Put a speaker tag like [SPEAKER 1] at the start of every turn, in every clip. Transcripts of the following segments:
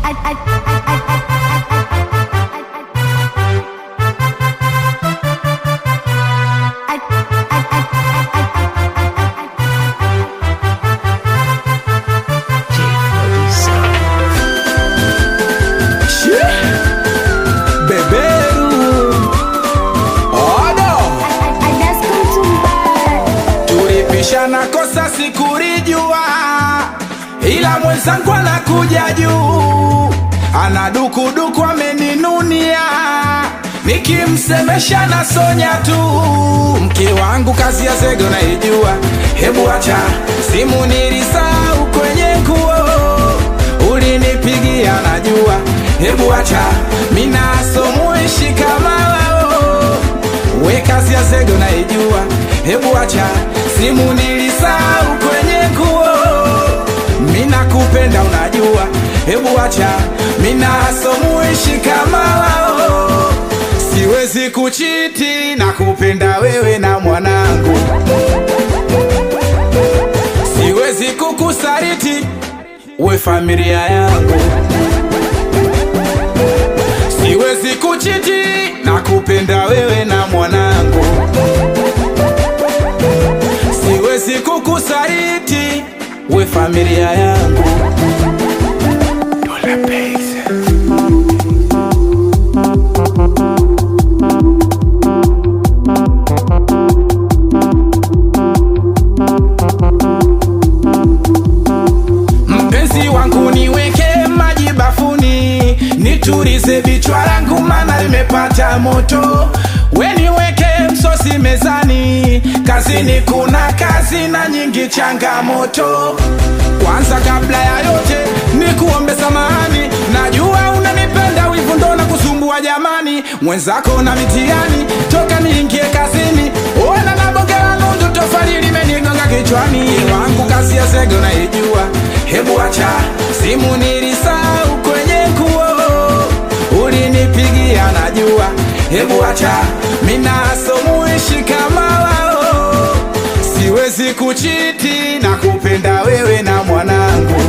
[SPEAKER 1] Nakosa sikurijua, ila mwenzangu anakuja juu, anadukuduku ameninunia, nikimsemesha na sonya tu. Mke wangu kazi ya zege naijua, hebu acha simu nilisahau kwenye nguo, ulinipigia najua, hebu acha mina somuishi kama wao. We kazi ya zege naijua, hebu acha simu nilisahau kwenye nguo, mina kupenda unajua, hebu acha mina somuishi kama wao. Siwezi kuchiti na kupenda wewe na mwanangu, siwezi kukusariti we familia yangu, siwezi kuchiti na kupenda wewe na mwanangu, siwezi kukusariti we familia yangu. Dola Base. Mpenzi wangu niweke maji bafuni, niturize vichwa langu mana limepata moto. We niweke msosi mezani, kazini kuna kazi na nyingi changamoto. Kwanza kabla ya yote nikuombe samahani, najua unanipenda wivu ndo na kusumbua jamani. Mwenzako na mitiani toka niingie kazini, ona na bonge la nundu tofali limenigonga kichwani. Wangu kazi ya zege unaijua, hebu acha simu nilisahau kwenye nguo, ulinipigia najua, hebu acha mina somuishi kama wao. Siwezi kuchiti na kupenda wewe na mwanangu,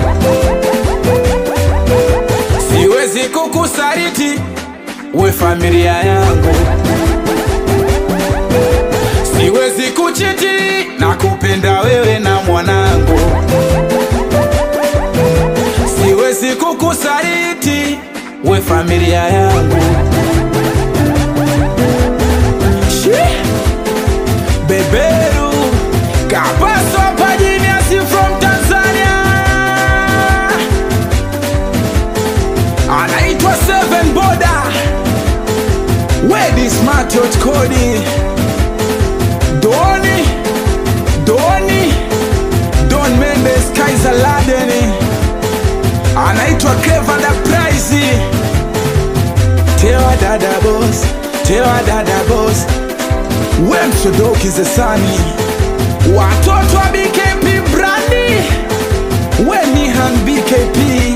[SPEAKER 1] siwezi kukusariti we familia yangu, siwezi kuchiti na kupenda wewe na mwanangu, siwezi kukusariti we familia yangu. Beberu Kapaso Pajiniasi from Tanzania, anaitwa Seven Border, Wedi Smart Hot Kodi, Don Mendes Kaiser Ladeni, anaitwa Clever the Price, Tewa Dada Boss, Wemsodoki Zesani, watoto wa BKP Brandi, Wenihan BKP.